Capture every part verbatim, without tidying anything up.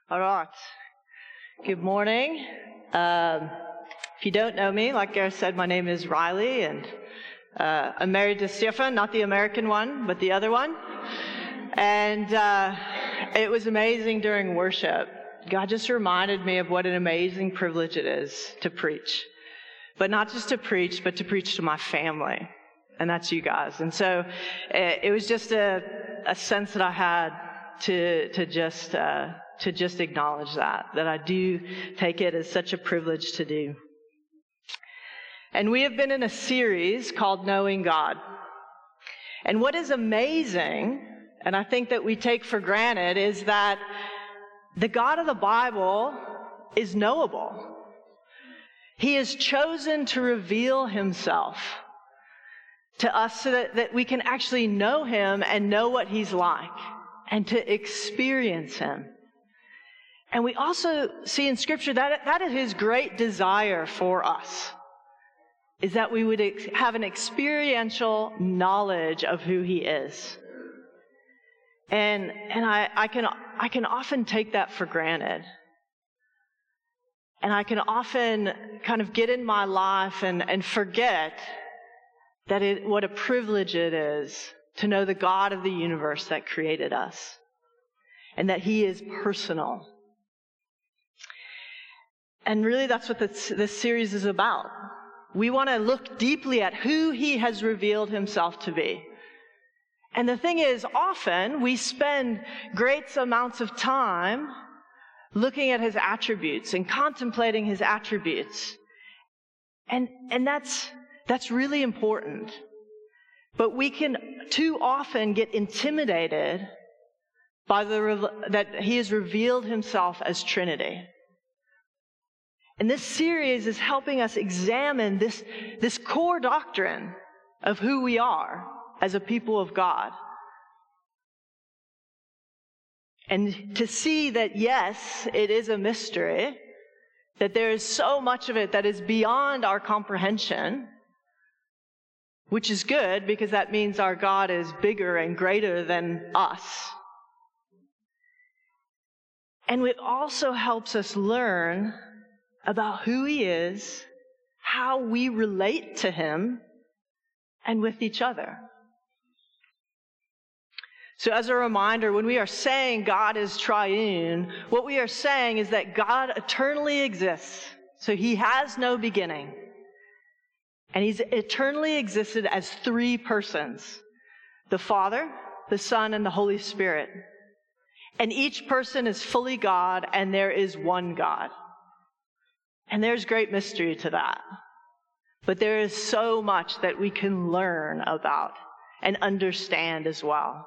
All right. Good morning. Um, if you don't know me, like Gareth said, my name is Riley, and uh, I'm married to Stefan, not the American one, but the other one. And uh, it was amazing during worship. God just reminded me of what an amazing privilege it is to preach. But not just to preach, but to preach to my family. And that's you guys. And so it, it was just a, a sense that I had to to just uh, to just acknowledge that, that I do take it as such a privilege to do. And we have been in a series called Knowing God. And what is amazing, and I think that we take for granted, is that the God of the Bible is knowable. He has chosen to reveal himself to us so that, that we can actually know him and know what he's like and to experience him. And we also see in Scripture that that is his great desire for us, is that we would ex- have an experiential knowledge of who he is. And and I, I can I can often take that for granted. And I can often kind of get in my life and, and forget that it, what a privilege it is to know the God of the universe that created us, and that he is personal. And really that's what this, this series is about. We want to look deeply at who he has revealed himself to be. And the thing is, often we spend great amounts of time looking at his attributes and contemplating his attributes. And, and that's, that's really important. But we can too often get intimidated by the, that he has revealed himself as Trinity. And this series is helping us examine this, this core doctrine of who we are as a people of God. And to see that, yes, it is a mystery, that there is so much of it that is beyond our comprehension, which is good because that means our God is bigger and greater than us. And it also helps us learn about who he is, how we relate to him, and with each other. So as a reminder, when we are saying God is triune, what we are saying is that God eternally exists. So he has no beginning. And he's eternally existed as three persons: the Father, the Son, and the Holy Spirit. And each person is fully God, and there is one God. And there's great mystery to that. But there is so much that we can learn about and understand as well.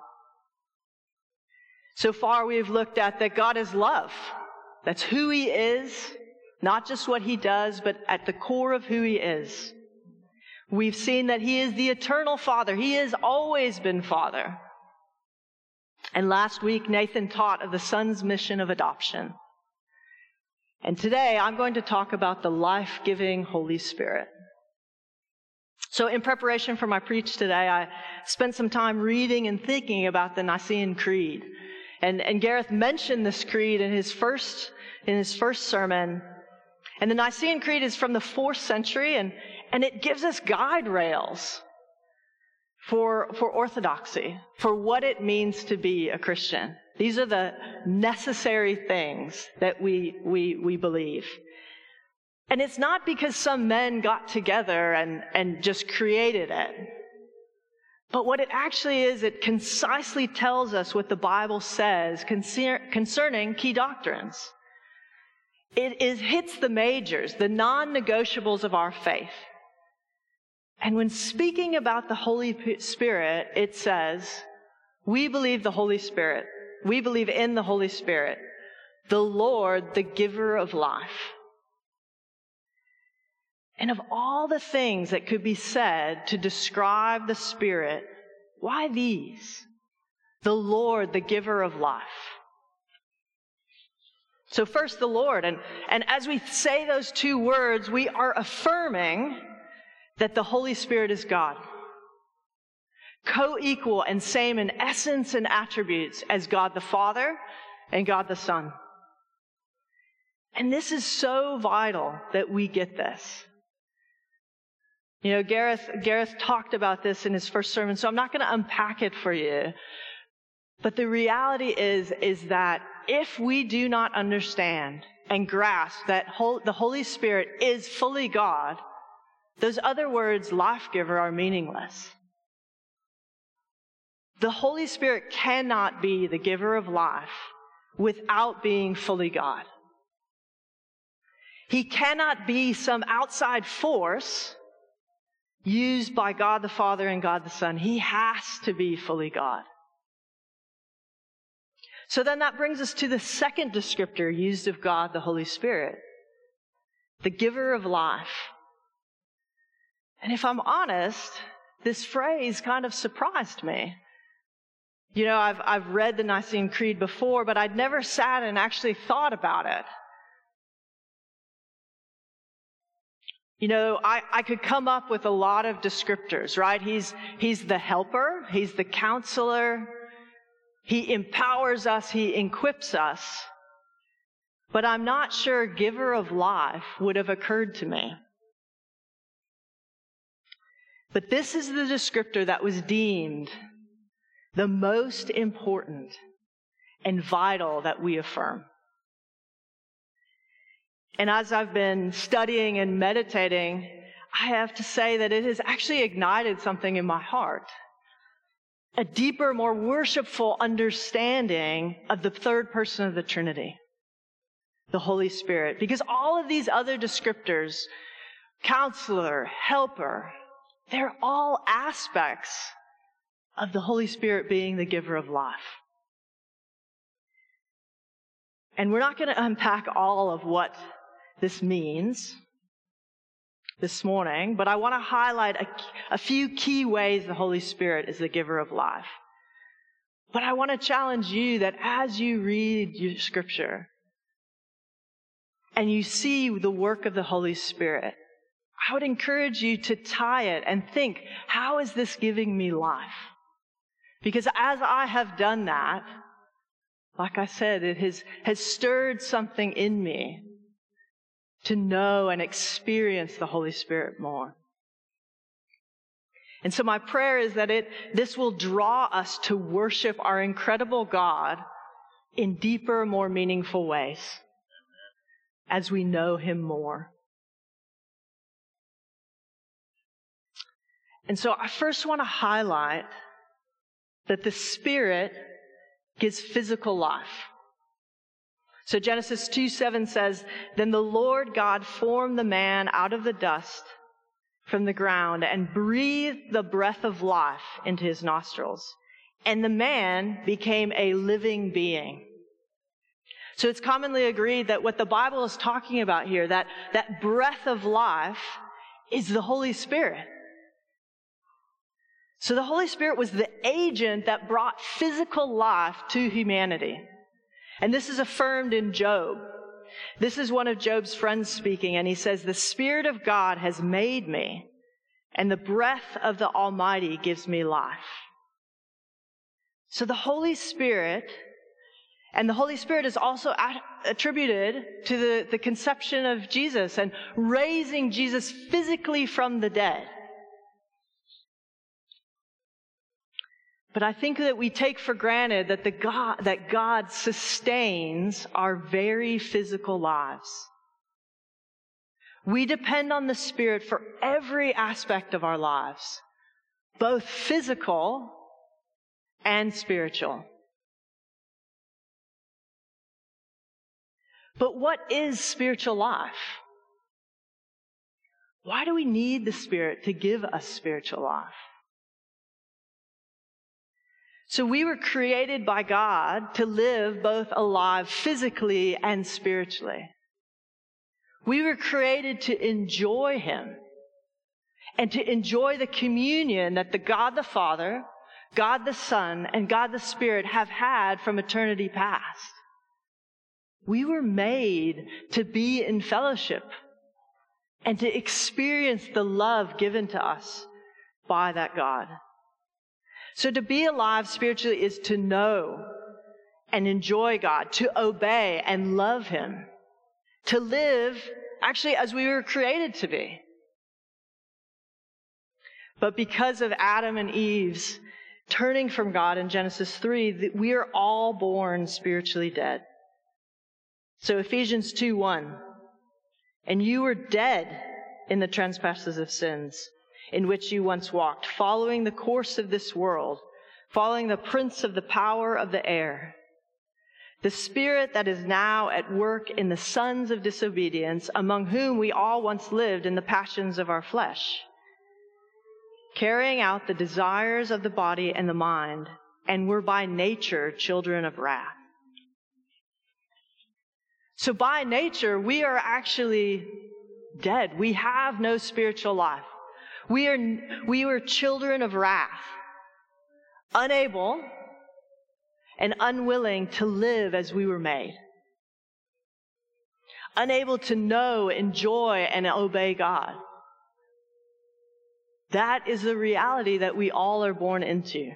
So far we've looked at that God is love. That's who he is, not just what he does, but at the core of who he is. We've seen that he is the eternal Father. He has always been Father. And last week Nathan taught of the Son's mission of adoption. And today I'm going to talk about the life-giving Holy Spirit. So in preparation for my preach today, I spent some time reading and thinking about the Nicene Creed. And, and Gareth mentioned this creed in his first, in his first sermon. And the Nicene Creed is from the fourth century, and, and it gives us guide rails for, for orthodoxy, for what it means to be a Christian. These are the necessary things that we, we, we believe. And it's not because some men got together and, and just created it. But what it actually is, it concisely tells us what the Bible says concer- concerning key doctrines. It is, hits the majors, the non-negotiables of our faith. And when speaking about the Holy Spirit, it says, we believe the Holy Spirit. We believe in the Holy Spirit, the Lord, the giver of life. And of all the things that could be said to describe the Spirit, why these? The Lord, the giver of life. So first, the Lord. And, and as we say those two words, we are affirming that the Holy Spirit is God. Co-equal and same in essence and attributes as God the Father and God the Son. And this is so vital that we get this. You know, Gareth, Gareth talked about this in his first sermon, so I'm not going to unpack it for you. But the reality is, is that if we do not understand and grasp that whole, the Holy Spirit is fully God, those other words, life giver, are meaningless. The Holy Spirit cannot be the giver of life without being fully God. He cannot be some outside force used by God the Father and God the Son. He has to be fully God. So then that brings us to the second descriptor used of God, the Holy Spirit, the giver of life. And if I'm honest, this phrase kind of surprised me. You know, I've, I've read the Nicene Creed before, but I'd never sat and actually thought about it. You know, I, I could come up with a lot of descriptors, right? He's, he's the helper. He's the counselor. He empowers us. He equips us. But I'm not sure giver of life would have occurred to me. But this is the descriptor that was deemed the most important and vital that we affirm. And as I've been studying and meditating, I have to say that it has actually ignited something in my heart. A deeper, more worshipful understanding of the third person of the Trinity, the Holy Spirit. Because all of these other descriptors, counselor, helper, they're all aspects of the Holy Spirit being the giver of life. And we're not going to unpack all of what this means this morning, but I want to highlight a, a few key ways the Holy Spirit is the giver of life. But I want to challenge you that as you read your scripture and you see the work of the Holy Spirit, I would encourage you to tie it and think, how is this giving me life? Because as I have done that, like I said, it has, has stirred something in me to know and experience the Holy Spirit more. And so my prayer is that it, this will draw us to worship our incredible God in deeper, more meaningful ways as we know Him more. And so I first want to highlight that the Spirit gives physical life. So Genesis two seven says, "Then the Lord God formed the man out of the dust from the ground and breathed the breath of life into his nostrils. And the man became a living being." So it's commonly agreed that what the Bible is talking about here, that, that breath of life, is the Holy Spirit. So the Holy Spirit was the agent that brought physical life to humanity. And this is affirmed in Job. This is one of Job's friends speaking, and he says, "The Spirit of God has made me, and the breath of the Almighty gives me life." So the Holy Spirit, and the Holy Spirit is also attributed to the, the conception of Jesus and raising Jesus physically from the dead. But I think that we take for granted that the God, that God sustains our very physical lives. We depend on the Spirit for every aspect of our lives, both physical and spiritual. But what is spiritual life? Why do we need the Spirit to give us spiritual life? So we were created by God to live both alive physically and spiritually. We were created to enjoy Him and to enjoy the communion that the God the Father, God the Son, and God the Spirit have had from eternity past. We were made to be in fellowship and to experience the love given to us by that God. So to be alive spiritually is to know and enjoy God, to obey and love Him, to live actually as we were created to be. But because of Adam and Eve's turning from God in Genesis three, we are all born spiritually dead. So Ephesians two one, and you were dead in the trespasses of sins in which you once walked, following the course of this world, following the prince of the power of the air, the spirit that is now at work in the sons of disobedience, among whom we all once lived in the passions of our flesh, carrying out the desires of the body and the mind, and were by nature children of wrath. So by nature, we are actually dead. We have no spiritual life. We are, we were children of wrath, unable and unwilling to live as we were made, unable to know, enjoy, and obey God. That is the reality that we all are born into.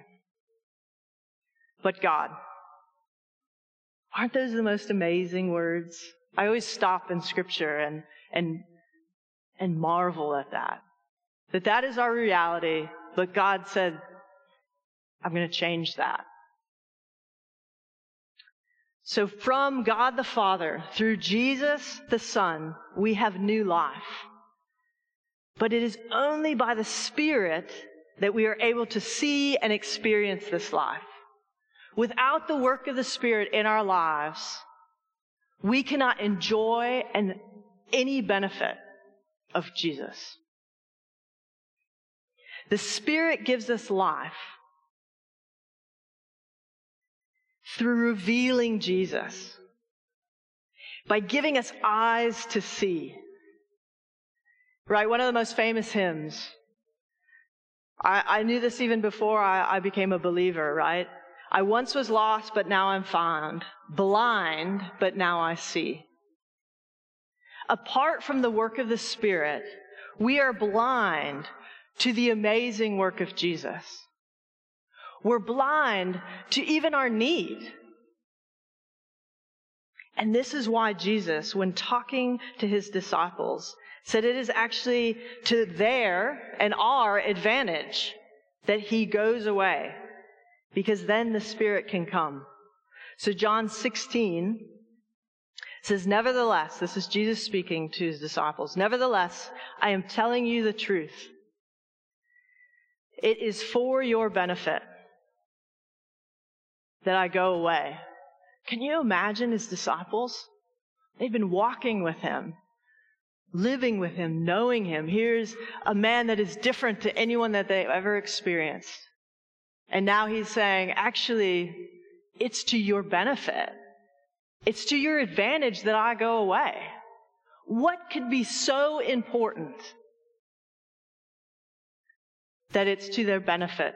But God. Aren't those the most amazing words? I always stop in Scripture and and and marvel at that. That that is our reality, but God said, I'm going to change that. So from God the Father, through Jesus the Son, we have new life. But it is only by the Spirit that we are able to see and experience this life. Without the work of the Spirit in our lives, we cannot enjoy and any benefit of Jesus. The Spirit gives us life through revealing Jesus, by giving us eyes to see. Right, one of the most famous hymns. I, I knew this even before I, I became a believer, right? I once was lost, but now I'm found. Blind, but now I see. Apart from the work of the Spirit, we are blind to the amazing work of Jesus. We're blind to even our need. And this is why Jesus, when talking to his disciples, said it is actually to their and our advantage that he goes away, because then the Spirit can come. So John sixteen says, nevertheless, this is Jesus speaking to his disciples, nevertheless, I am telling you the truth. It is for your benefit that I go away. Can you imagine his disciples? They've been walking with him, living with him, knowing him. Here's a man that is different to anyone that they've ever experienced. And now he's saying, actually, it's to your benefit. It's to your advantage that I go away. What could be so important that it's to their benefit?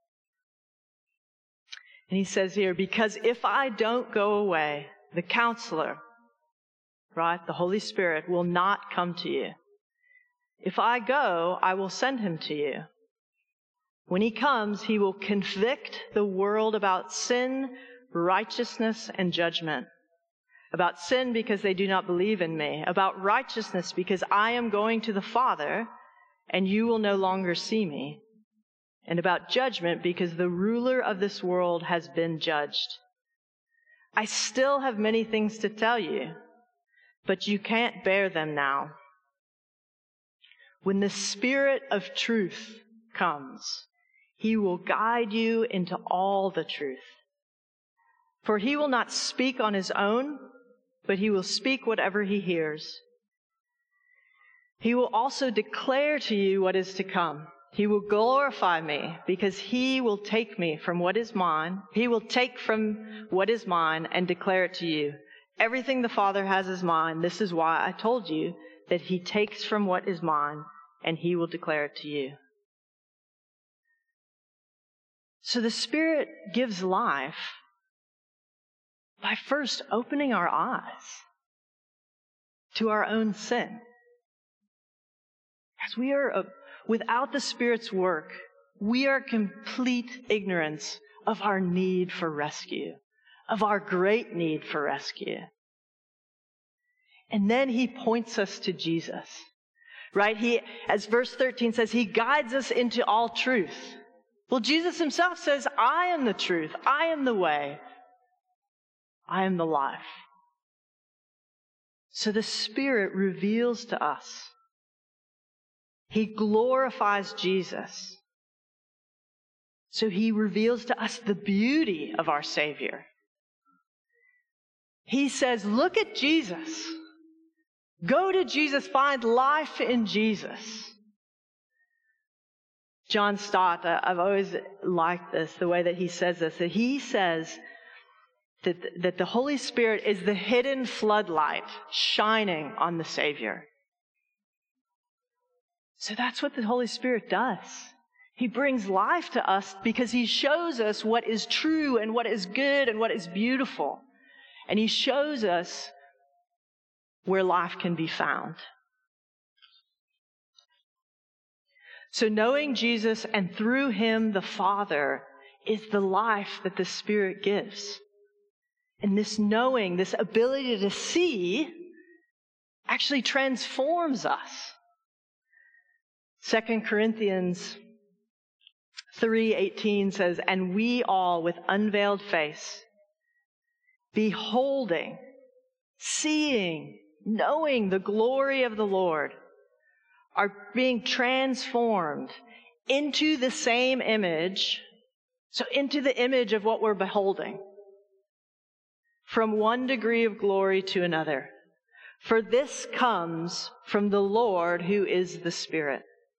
And he says here, because if I don't go away, the Counselor, right, the Holy Spirit, will not come to you. If I go, I will send him to you. When he comes, he will convict the world about sin, righteousness, and judgment. About sin because they do not believe in me. About righteousness because I am going to the Father and you will no longer see me. And about judgment because the ruler of this world has been judged. I still have many things to tell you, but you can't bear them now. When the Spirit of truth comes, he will guide you into all the truth. For he will not speak on his own, but he will speak whatever he hears. He will also declare to you what is to come. He will glorify me because he will take me from what is mine. He will take from what is mine and declare it to you. Everything the Father has is mine. This is why I told you that he takes from what is mine and he will declare it to you. So the Spirit gives life by first opening our eyes to our own sin. As we are, uh, without the Spirit's work, we are complete ignorance of our need for rescue, of our great need for rescue. And then he points us to Jesus, right? He, as verse thirteen says, he guides us into all truth. Well, Jesus himself says, I am the truth. I am the way. I am the life. So the Spirit reveals to us. He glorifies Jesus. So he reveals to us the beauty of our Savior. He says, look at Jesus. Go to Jesus. Find life in Jesus. John Stott, I've always liked this, the way that he says this, that he says that, that the Holy Spirit is the hidden floodlight shining on the Savior. So that's what the Holy Spirit does. He brings life to us because he shows us what is true and what is good and what is beautiful. And he shows us where life can be found. So knowing Jesus and through him the Father is the life that the Spirit gives. And this knowing, this ability to see, actually transforms us. Second Corinthians three eighteen says, and we all with unveiled face, beholding, seeing, knowing the glory of the Lord, are being transformed into the same image, so into the image of what we're beholding, from one degree of glory to another. For this comes from the Lord who is the Spirit.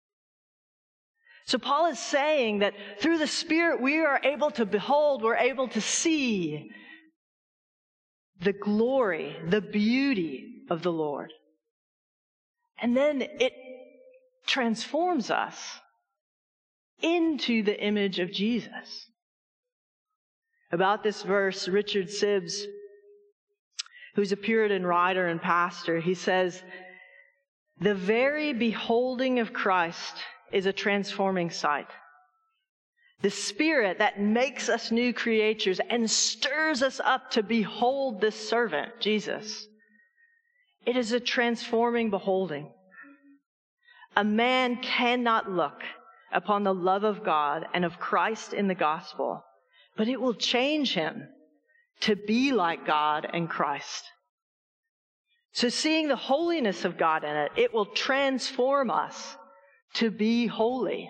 So Paul is saying that through the Spirit we are able to behold, we're able to see the glory, the beauty of the Lord. And then it transforms us into the image of Jesus. About this verse, Richard Sibbes, who's a Puritan writer and pastor, he says, the very beholding of Christ is a transforming sight. The Spirit that makes us new creatures and stirs us up to behold this servant, Jesus. It is a transforming beholding. A man cannot look upon the love of God and of Christ in the gospel, but it will change him to be like God and Christ. So seeing the holiness of God in it, it will transform us to be holy.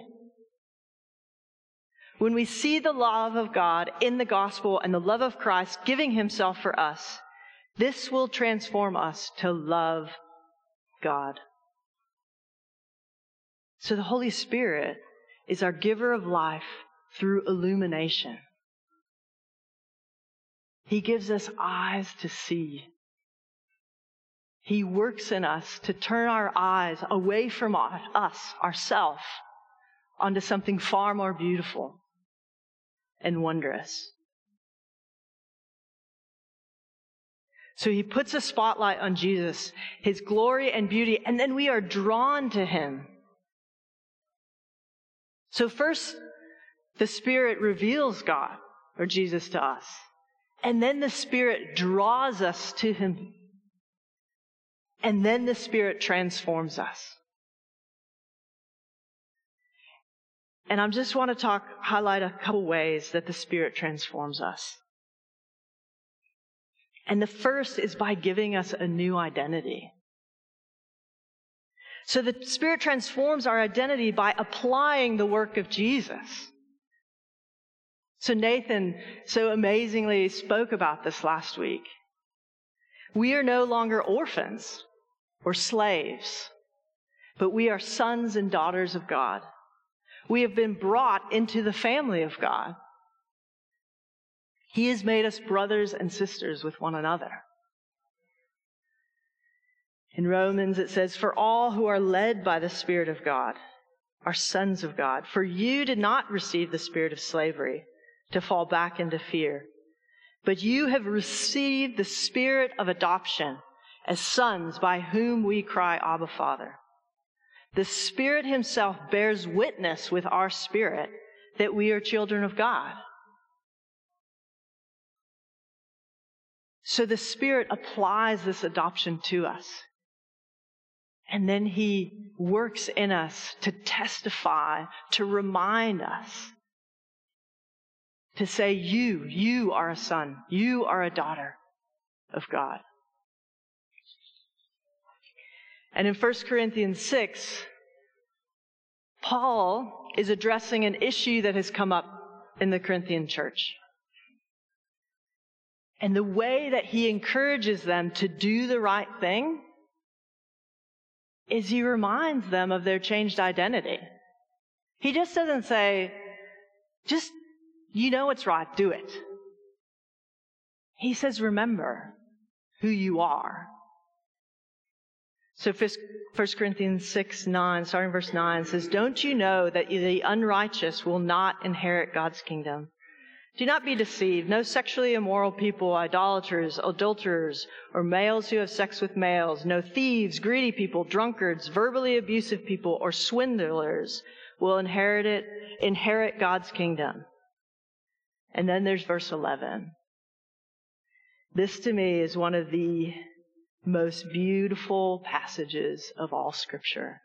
When we see the love of God in the gospel and the love of Christ giving himself for us, this will transform us to love God. So the Holy Spirit is our giver of life through illumination. He gives us eyes to see. He works in us to turn our eyes away from us, ourselves, onto something far more beautiful and wondrous. So he puts a spotlight on Jesus, his glory and beauty, and then we are drawn to him. So first, the Spirit reveals God or Jesus to us, and then the Spirit draws us to him. And then the Spirit transforms us. And I just want to talk, highlight a couple ways that the Spirit transforms us. And the first is by giving us a new identity. So the Spirit transforms our identity by applying the work of Jesus. So Nathan so amazingly spoke about this last week. We are no longer orphans or slaves, but we are sons and daughters of God. We have been brought into the family of God. He has made us brothers and sisters with one another. In Romans it says, for all who are led by the Spirit of God are sons of God. For you did not receive the spirit of slavery to fall back into fear, but you have received the Spirit of adoption as sons, by whom we cry, Abba, Father. The Spirit himself bears witness with our spirit that we are children of God. So the Spirit applies this adoption to us. And then he works in us to testify, to remind us, to say, you, you are a son, you are a daughter of God. And in First Corinthians six, Paul is addressing an issue that has come up in the Corinthian church. And the way that he encourages them to do the right thing is he reminds them of their changed identity. He just doesn't say, just, you know what's right, do it. He says, remember who you are. So First Corinthians six, nine, starting verse nine, says, don't you know that the unrighteous will not inherit God's kingdom? Do not be deceived. No sexually immoral people, idolaters, adulterers, or males who have sex with males, no thieves, greedy people, drunkards, verbally abusive people, or swindlers will inherit it, inherit God's kingdom. And then there's verse eleven. This to me is one of the most beautiful passages of all Scripture.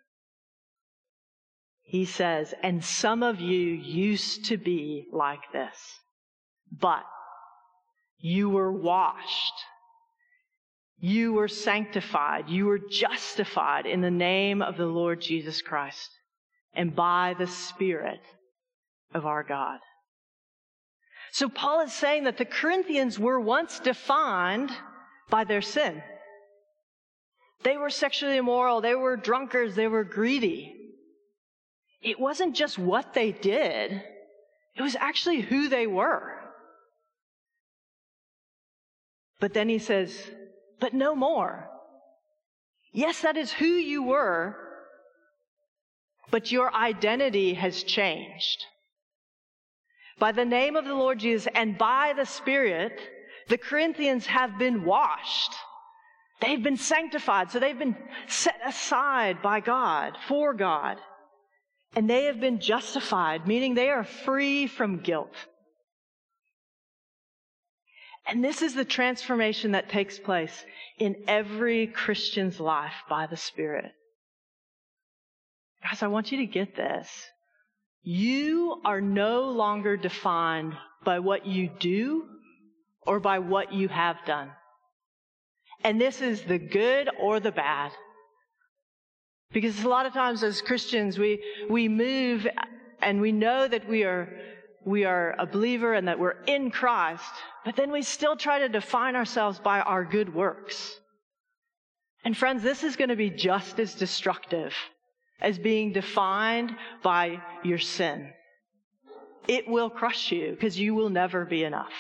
He says, and some of you used to be like this, but you were washed, you were sanctified, you were justified in the name of the Lord Jesus Christ and by the Spirit of our God. So Paul is saying that the Corinthians were once defined by their sin. They were sexually immoral, they were drunkards, they were greedy. It wasn't just what they did, it was actually who they were. But then he says, but no more. Yes, that is who you were, but your identity has changed. By the name of the Lord Jesus and by the Spirit, the Corinthians have been washed. They've been sanctified, so they've been set aside by God, for God. And they have been justified, meaning they are free from guilt. And this is the transformation that takes place in every Christian's life by the Spirit. Guys, I want you to get this. You are no longer defined by what you do or by what you have done. And this is the good or the bad. Because a lot of times as Christians, we, we move and we know that we are, we are a believer and that we're in Christ, but then we still try to define ourselves by our good works. And friends, this is going to be just as destructive as being defined by your sin. It will crush you because you will never be enough.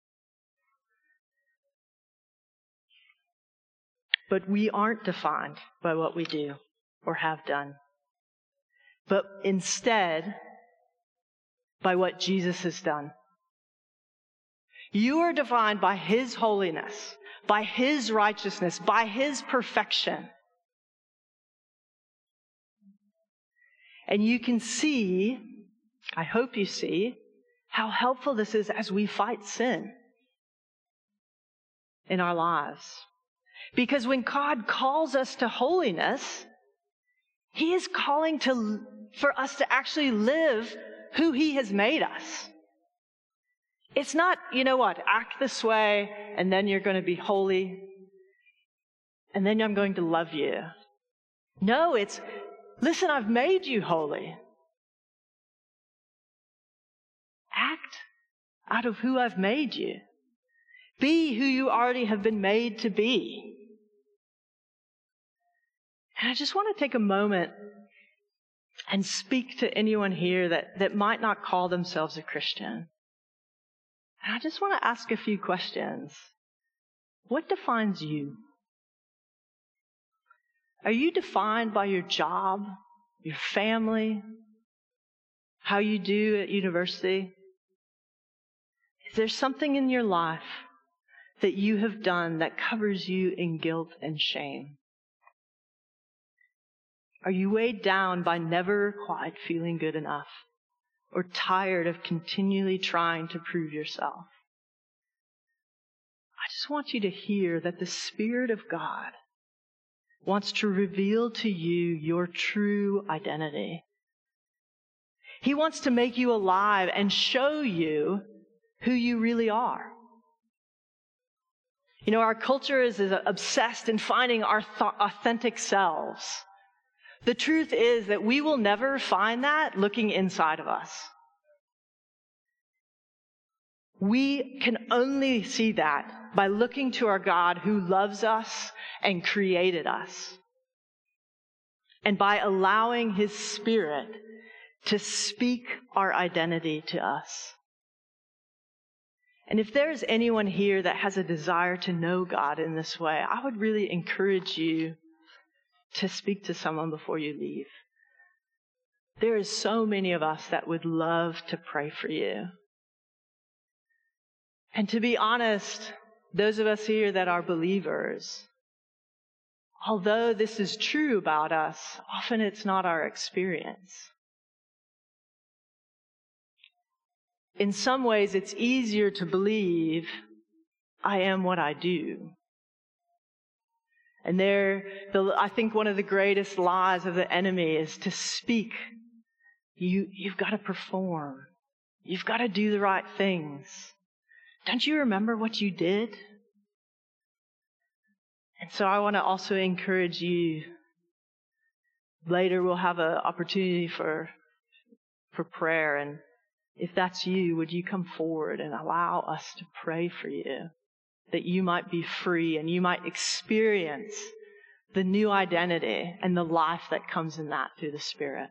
But we aren't defined by what we do or have done, but instead by what Jesus has done. You are defined by His holiness, by His righteousness, by His perfection. And you can see, I hope you see, how helpful this is as we fight sin in our lives. Because when God calls us to holiness, He is calling to, for us to actually live who He has made us. It's not, you know what, act this way, and then you're going to be holy, and then I'm going to love you. No, it's, listen, I've made you holy. Act out of who I've made you. Be who you already have been made to be. And I just want to take a moment and speak to anyone here that, that might not call themselves a Christian. And I just want to ask a few questions. What defines you? Are you defined by your job, your family, how you do at university? Is there something in your life that you have done that covers you in guilt and shame? Are you weighed down by never quite feeling good enough or tired of continually trying to prove yourself? I just want you to hear that the Spirit of God wants to reveal to you your true identity. He wants to make you alive and show you who you really are. You know, our culture is, is obsessed in finding our th- authentic selves. The truth is that we will never find that looking inside of us. We can only see that by looking to our God who loves us and created us, and by allowing His Spirit to speak our identity to us. And if there is anyone here that has a desire to know God in this way, I would really encourage you to speak to someone before you leave. There is so many of us that would love to pray for you. And to be honest, those of us here that are believers, although this is true about us, often it's not our experience. In some ways, it's easier to believe, I am what I do. And there, the, I think one of the greatest lies of the enemy is to speak. You, you've got to perform. You've got to do the right things. Don't you remember what you did? And so I want to also encourage you. Later we'll have an opportunity for, for prayer, and if that's you, would you come forward and allow us to pray for you, that you might be free and you might experience the new identity and the life that comes in that through the Spirit.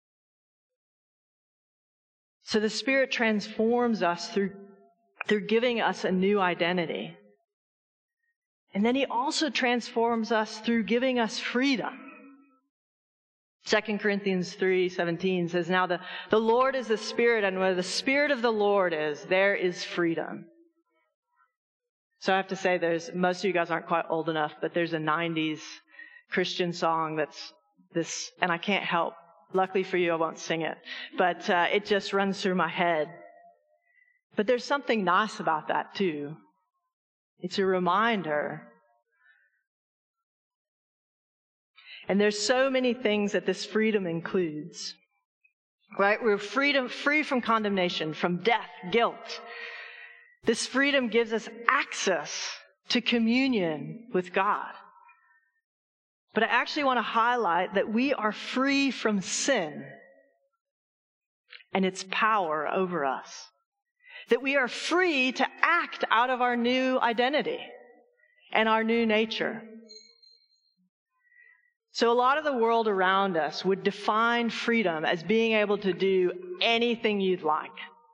So the Spirit transforms us through, through giving us a new identity. And then He also transforms us through giving us freedom. Second Corinthians three seventeen says, now the, the Lord is the Spirit, and where the Spirit of the Lord is, there is freedom. So I have to say, there's most of you guys aren't quite old enough, but there's a nineties Christian song that's this, and I can't help. Luckily for you, I won't sing it, but uh, it just runs through my head. But there's something nice about that too. It's a reminder. And there's so many things that this freedom includes, right? We're freedom, free from condemnation, from death, guilt. This freedom gives us access to communion with God. But I actually want to highlight that we are free from sin and its power over us. That we are free to act out of our new identity and our new nature. So a lot of the world around us would define freedom as being able to do anything you'd like.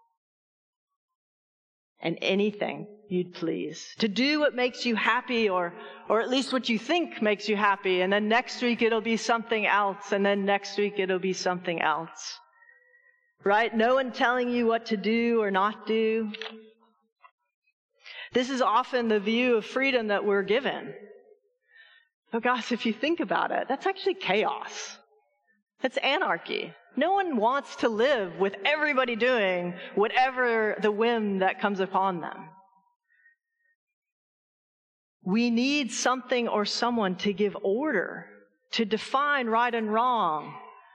And anything you'd please. To do what makes you happy, or, or at least what you think makes you happy. And then next week it'll be something else. And then next week it'll be something else. Right? No one telling you what to do or not do. This is often the view of freedom that we're given. But gosh, if you think about it, that's actually chaos. That's anarchy. No one wants to live with everybody doing whatever the whim that comes upon them. We need something or someone to give order, to define right and wrong,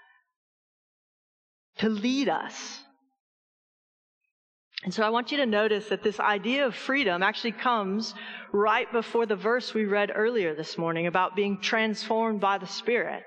to lead us. And so I want you to notice that this idea of freedom actually comes right before the verse we read earlier this morning about being transformed by the Spirit.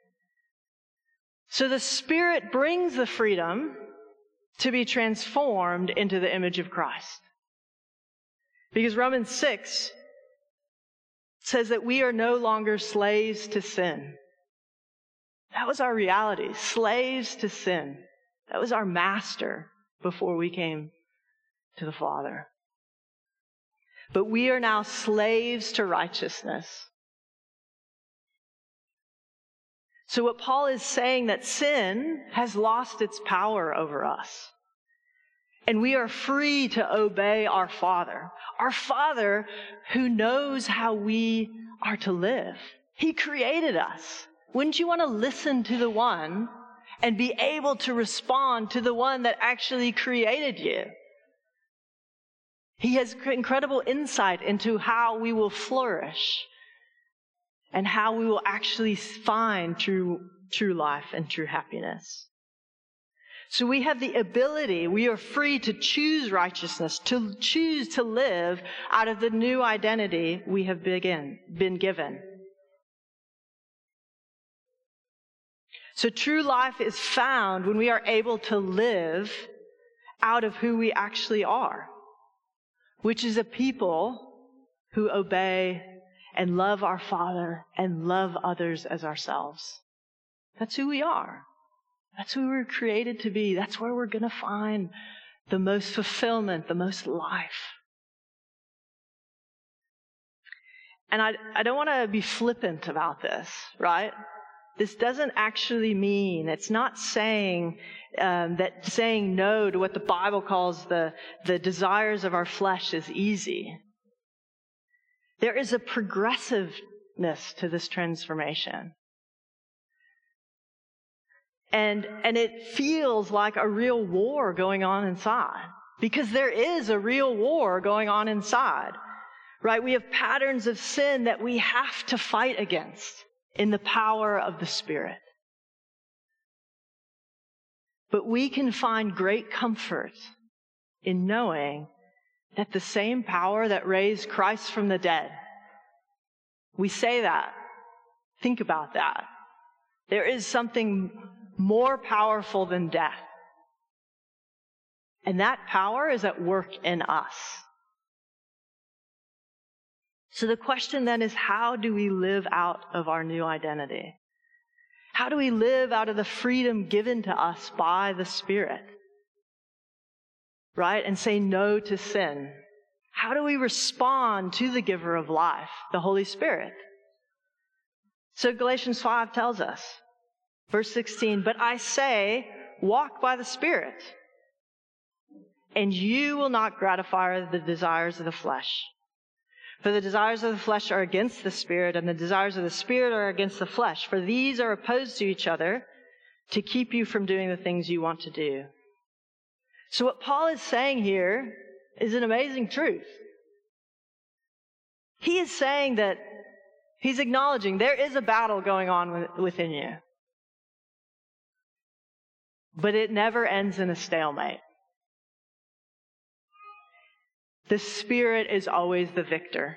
So the Spirit brings the freedom to be transformed into the image of Christ. Because Romans six says that we are no longer slaves to sin. That was our reality, slaves to sin. That was our master before we came to the Father. But we are now slaves to righteousness. So what Paul is saying, that sin has lost its power over us. And we are free to obey our Father. Our Father who knows how we are to live. He created us. Wouldn't you want to listen to the one and be able to respond to the one that actually created you? He has incredible insight into how we will flourish and how we will actually find true, true life and true happiness. So we have the ability, we are free to choose righteousness, to choose to live out of the new identity we have begin, been given. So true life is found when we are able to live out of who we actually are, which is a people who obey and love our Father and love others as ourselves. That's who we are. That's who we were created to be. That's where we're going to find the most fulfillment, the most life. And I, I don't want to be flippant about this, right? This doesn't actually mean, it's not saying um, that saying no to what the Bible calls the, the desires of our flesh is easy. There is a progressiveness to this transformation. And, and it feels like a real war going on inside, because there is a real war going on inside, right? We have patterns of sin that we have to fight against in the power of the Spirit. But we can find great comfort in knowing that the same power that raised Christ from the dead, we say that. Think about that. There is something more powerful than death. And that power is at work in us. So the question then is, how do we live out of our new identity? How do we live out of the freedom given to us by the Spirit? Right? And say no to sin. How do we respond to the giver of life, the Holy Spirit? So Galatians five tells us, verse sixteen, but I say, walk by the Spirit, and you will not gratify the desires of the flesh. For the desires of the flesh are against the Spirit, and the desires of the Spirit are against the flesh. For these are opposed to each other to keep you from doing the things you want to do. So what Paul is saying here is an amazing truth. He is saying that he's acknowledging there is a battle going on within you. But it never ends in a stalemate. The Spirit is always the victor.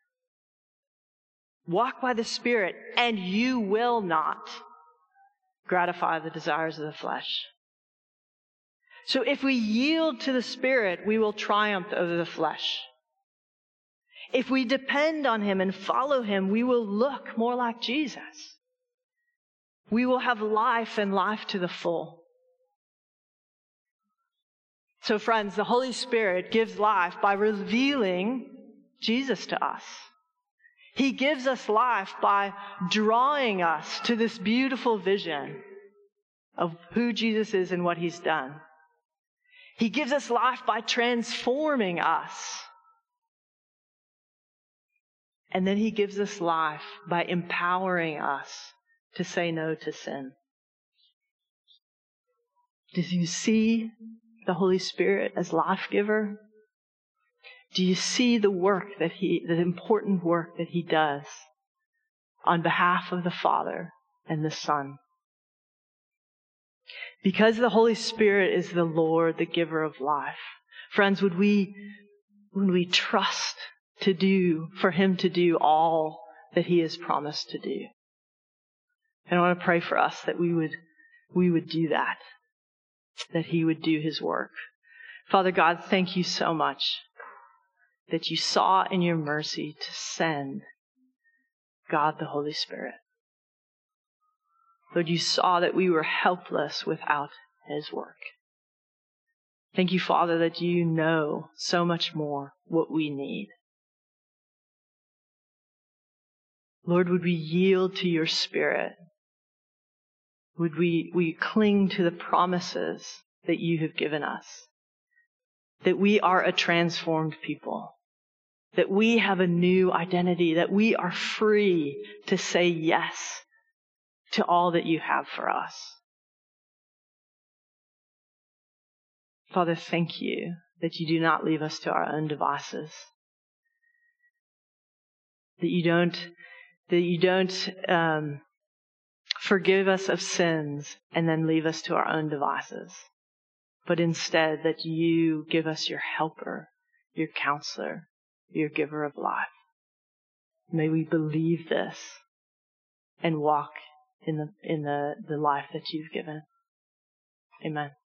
Walk by the Spirit, and you will not gratify the desires of the flesh. So if we yield to the Spirit, we will triumph over the flesh. If we depend on Him and follow Him, we will look more like Jesus. We will have life and life to the full. So friends, the Holy Spirit gives life by revealing Jesus to us. He gives us life by drawing us to this beautiful vision of who Jesus is and what He's done. He gives us life by transforming us. And then He gives us life by empowering us to say no to sin. Do you see the Holy Spirit as life giver? Do you see the work that He, the important work that He does on behalf of the Father and the Son? Because the Holy Spirit is the Lord, the giver of life. Friends, would we, would we trust to do, for Him to do all that He has promised to do? And I want to pray for us that we would, we would do that. That He would do His work. Father God, thank You so much that You saw in Your mercy to send God the Holy Spirit. Lord, You saw that we were helpless without His work. Thank You, Father, that You know so much more what we need. Lord, would we yield to Your Spirit? Would we, we cling to the promises that You have given us? That we are a transformed people. That we have a new identity. That we are free to say yes to all that You have for us. Father, thank You that you do not leave us to our own devices, that you don't, that you don't um, forgive us of sins and then leave us to our own devices, but instead that you give us your helper, your counselor, your giver of life. May we believe this and walk in the in the, the life that you've given. Amen.